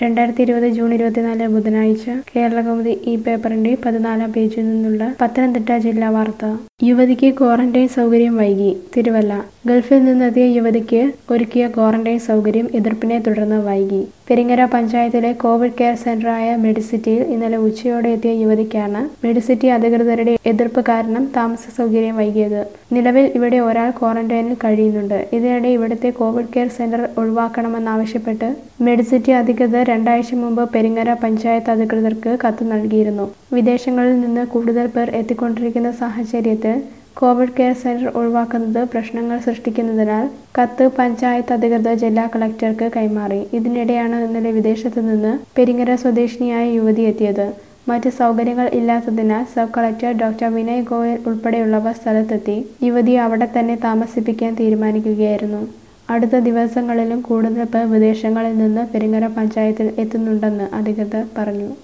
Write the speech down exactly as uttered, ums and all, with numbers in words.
രണ്ടായിരത്തി ഇരുപത് ജൂൺ ഇരുപത്തിനാല് ബുധനാഴ്ച കേരളകൗമുദി ഈ പേപ്പറിന്റെ പതിനാലാം പേജിൽ നിന്നുള്ള പത്തനംതിട്ട ജില്ലാ വാർത്ത. യുവതിക്ക് ക്വാറന്റൈൻ സൗകര്യം വൈകി. തിരുവല്ല. ഗൾഫിൽ നിന്നെത്തിയ യുവതിക്ക് ഒരുക്കിയ ക്വാറന്റൈൻ സൗകര്യം എതിർപ്പിനെ തുടർന്ന് വൈകി. പെരിങ്ങര പഞ്ചായത്തിലെ കോവിഡ് കെയർ സെന്ററായ മെഡിസിറ്റിയിൽ ഇന്നലെ ഉച്ചയോടെ എത്തിയ യുവതിക്കാണ് മെഡിസിറ്റി അധികൃതരുടെ എതിർപ്പ് കാരണം താമസ സൗകര്യം വൈകിയത്. നിലവിൽ ഇവിടെ ഒരാൾ ക്വാറന്റൈനിൽ കഴിയുന്നുണ്ട്. ഇതിനിടെ ഇവിടുത്തെ കോവിഡ് കെയർ സെന്റർ ഒഴിവാക്കണമെന്നാവശ്യപ്പെട്ട് മെഡിസിറ്റി അധികൃതർ രണ്ടാഴ്ച മുമ്പ് പെരിങ്ങര പഞ്ചായത്ത് അധികൃതർക്ക് കത്ത് നൽകിയിരുന്നു. വിദേശങ്ങളിൽ നിന്ന് കൂടുതൽ പേർ എത്തിക്കൊണ്ടിരിക്കുന്ന സാഹചര്യത്തിൽ കോവിഡ് കെയർ സെന്റർ ഒഴിവാക്കുന്നത് പ്രശ്നങ്ങൾ സൃഷ്ടിക്കുന്നതിനാൽ കത്ത് പഞ്ചായത്ത് അധികൃതർ ജില്ലാ കളക്ടർക്ക് കൈമാറി. ഇതിനിടെയാണ് ഇന്നലെ വിദേശത്ത് നിന്ന് പെരിങ്ങര സ്വദേശിനിയായ യുവതി എത്തിയത്. മറ്റ് സൗകര്യങ്ങൾ ഇല്ലാത്തതിനാൽ sub collector doctor Vinay Goyal ഉൾപ്പെടെയുള്ളവർ സ്ഥലത്തെത്തി യുവതിയെ അവിടെ തന്നെ താമസിപ്പിക്കാൻ തീരുമാനിക്കുകയായിരുന്നു. അടുത്ത ദിവസങ്ങളിലും കൂടുതൽ പേർ വിദേശങ്ങളിൽ നിന്ന് പെരിങ്ങര പഞ്ചായത്തിൽ എത്തുന്നുണ്ടെന്ന് അധികൃതർ പറഞ്ഞു.